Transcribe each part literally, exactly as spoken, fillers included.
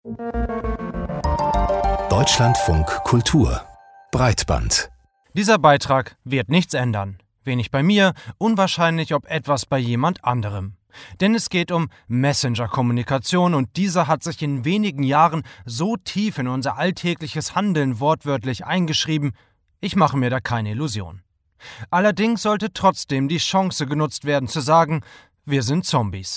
Deutschlandfunk Kultur Breitband. Dieser Beitrag wird nichts ändern. Wenig bei mir, unwahrscheinlich ob etwas bei jemand anderem. Denn es geht um Messenger-Kommunikation und diese hat sich in wenigen Jahren so tief in unser alltägliches Handeln wortwörtlich eingeschrieben, ich mache mir da keine Illusion. Allerdings sollte trotzdem die Chance genutzt werden zu sagen, wir sind Zombies.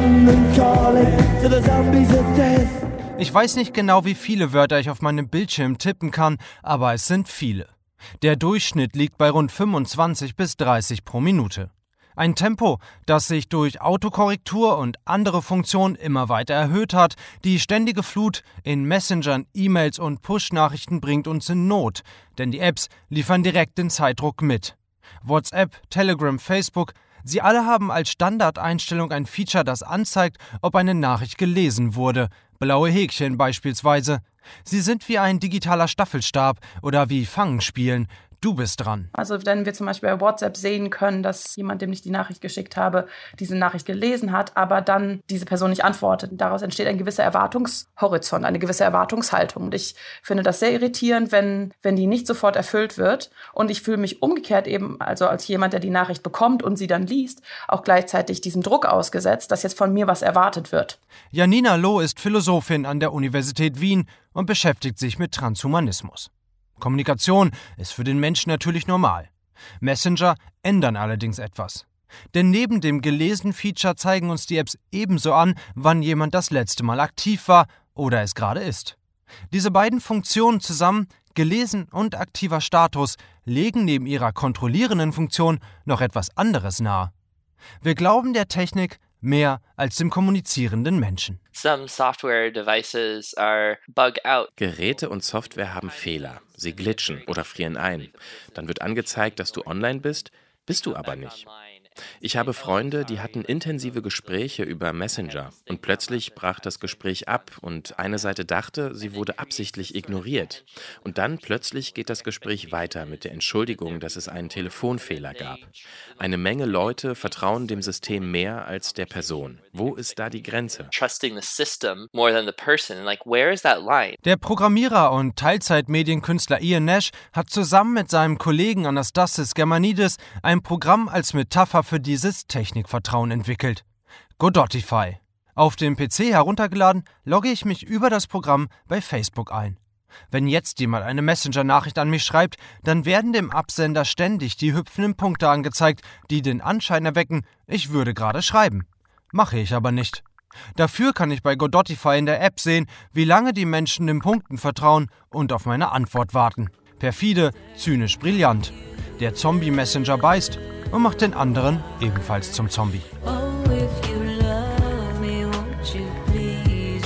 Ich weiß nicht genau, wie viele Wörter ich auf meinem Bildschirm tippen kann, aber es sind viele. Der Durchschnitt liegt bei rund fünfundzwanzig bis dreißig pro Minute. Ein Tempo, das sich durch Autokorrektur und andere Funktionen immer weiter erhöht hat. Die ständige Flut in Messengern, E-Mails und Push-Nachrichten bringt uns in Not, denn die Apps liefern direkt den Zeitdruck mit. WhatsApp, Telegram, Facebook, sie alle haben als Standardeinstellung ein Feature, das anzeigt, ob eine Nachricht gelesen wurde. Blaue Häkchen beispielsweise. Sie sind wie ein digitaler Staffelstab oder wie Fangenspielen. Du bist dran. Also wenn wir zum Beispiel bei WhatsApp sehen können, dass jemand, dem ich die Nachricht geschickt habe, diese Nachricht gelesen hat, aber dann diese Person nicht antwortet. Daraus entsteht ein gewisser Erwartungshorizont, eine gewisse Erwartungshaltung. Und ich finde das sehr irritierend, wenn, wenn die nicht sofort erfüllt wird. Und ich fühle mich umgekehrt eben, also als jemand, der die Nachricht bekommt und sie dann liest, auch gleichzeitig diesem Druck ausgesetzt, dass jetzt von mir was erwartet wird. Janina Loh ist Philosophin an der Universität Wien und beschäftigt sich mit Transhumanismus. Kommunikation ist für den Menschen natürlich normal. Messenger ändern allerdings etwas. Denn neben dem Gelesen-Feature zeigen uns die Apps ebenso an, wann jemand das letzte Mal aktiv war oder es gerade ist. Diese beiden Funktionen zusammen, gelesen und aktiver Status, legen neben ihrer kontrollierenden Funktion noch etwas anderes nahe. Wir glauben der Technik mehr als dem kommunizierenden Menschen. Some software devices are bug out. Geräte und Software haben Fehler. Sie glitschen oder frieren ein. Dann wird angezeigt, dass du online bist, bist du aber nicht. Ich habe Freunde, die hatten intensive Gespräche über Messenger und plötzlich brach das Gespräch ab und eine Seite dachte, sie wurde absichtlich ignoriert. Und dann plötzlich geht das Gespräch weiter mit der Entschuldigung, dass es einen Telefonfehler gab. Eine Menge Leute vertrauen dem System mehr als der Person. Wo ist da die Grenze? Trusting the system more than the person. Like, where is that line? Der Programmierer und Teilzeitmedienkünstler Ian Nash hat zusammen mit seinem Kollegen Anastasis Germanidis ein Programm als Metapher für dieses Technikvertrauen entwickelt. Godotify. Auf dem P C heruntergeladen, logge ich mich über das Programm bei Facebook ein. Wenn jetzt jemand eine Messenger-Nachricht an mich schreibt, dann werden dem Absender ständig die hüpfenden Punkte angezeigt, die den Anschein erwecken, ich würde gerade schreiben. Mache ich aber nicht. Dafür kann ich bei Godotify in der App sehen, wie lange die Menschen den Punkten vertrauen und auf meine Antwort warten. Perfide, zynisch, brillant. Der Zombie-Messenger beißt und macht den anderen ebenfalls zum Zombie. Oh, if you love me, won't you please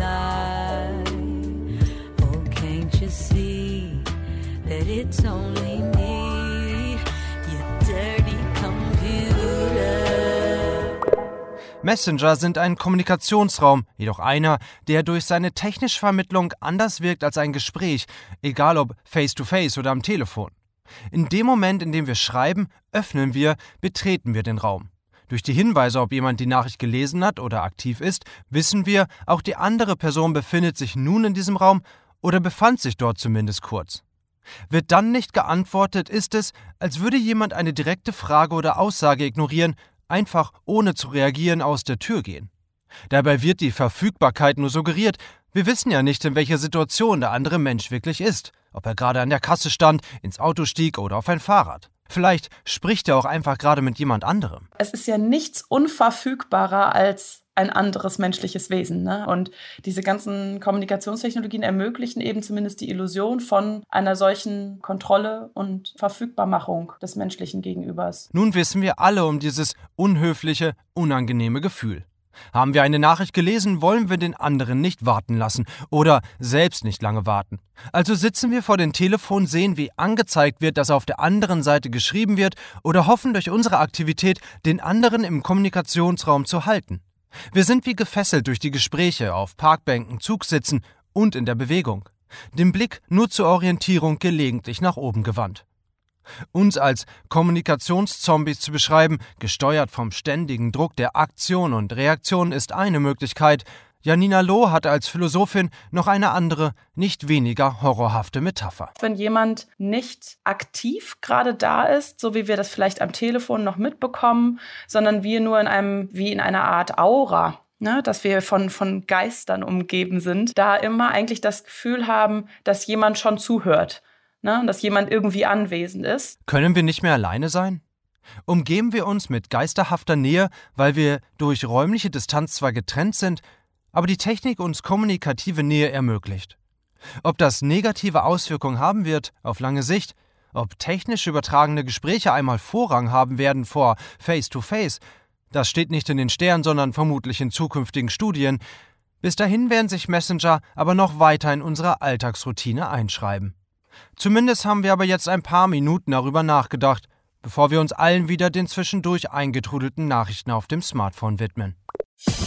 reply? Oh, can't you see that it's only me, you dirty computer? Messenger sind ein Kommunikationsraum, jedoch einer, der durch seine technische Vermittlung anders wirkt als ein Gespräch, egal ob face-to-face oder am Telefon. In dem Moment, in dem wir schreiben, öffnen wir, betreten wir den Raum. Durch die Hinweise, ob jemand die Nachricht gelesen hat oder aktiv ist, wissen wir, auch die andere Person befindet sich nun in diesem Raum oder befand sich dort zumindest kurz. Wird dann nicht geantwortet, ist es, als würde jemand eine direkte Frage oder Aussage ignorieren, einfach ohne zu reagieren aus der Tür gehen. Dabei wird die Verfügbarkeit nur suggeriert. Wir wissen ja nicht, in welcher Situation der andere Mensch wirklich ist. Ob er gerade an der Kasse stand, ins Auto stieg oder auf ein Fahrrad. Vielleicht spricht er auch einfach gerade mit jemand anderem. Es ist ja nichts unverfügbarer als ein anderes menschliches Wesen, ne? Und diese ganzen Kommunikationstechnologien ermöglichen eben zumindest die Illusion von einer solchen Kontrolle und Verfügbarmachung des menschlichen Gegenübers. Nun wissen wir alle um dieses unhöfliche, unangenehme Gefühl. Haben wir eine Nachricht gelesen, wollen wir den anderen nicht warten lassen oder selbst nicht lange warten. Also sitzen wir vor dem Telefon, sehen, wie angezeigt wird, dass auf der anderen Seite geschrieben wird oder hoffen durch unsere Aktivität, den anderen im Kommunikationsraum zu halten. Wir sind wie gefesselt durch die Gespräche auf Parkbänken, Zugsitzen und in der Bewegung. Den Blick nur zur Orientierung gelegentlich nach oben gewandt. Uns als Kommunikationszombies zu beschreiben, gesteuert vom ständigen Druck der Aktion und Reaktion, ist eine Möglichkeit. Janina Loh hatte als Philosophin noch eine andere, nicht weniger horrorhafte Metapher. Wenn jemand nicht aktiv gerade da ist, so wie wir das vielleicht am Telefon noch mitbekommen, sondern wir nur in einem, wie in einer Art Aura, ne, dass wir von, von Geistern umgeben sind, da immer eigentlich das Gefühl haben, dass jemand schon zuhört, ne, dass jemand irgendwie anwesend ist. Können wir nicht mehr alleine sein? Umgeben wir uns mit geisterhafter Nähe, weil wir durch räumliche Distanz zwar getrennt sind, aber die Technik uns kommunikative Nähe ermöglicht. Ob das negative Auswirkungen haben wird auf lange Sicht, ob technisch übertragene Gespräche einmal Vorrang haben werden vor Face-to-Face, das steht nicht in den Sternen, sondern vermutlich in zukünftigen Studien. Bis dahin werden sich Messenger aber noch weiter in unsere Alltagsroutine einschreiben. Zumindest haben wir aber jetzt ein paar Minuten darüber nachgedacht, bevor wir uns allen wieder den zwischendurch eingetrudelten Nachrichten auf dem Smartphone widmen.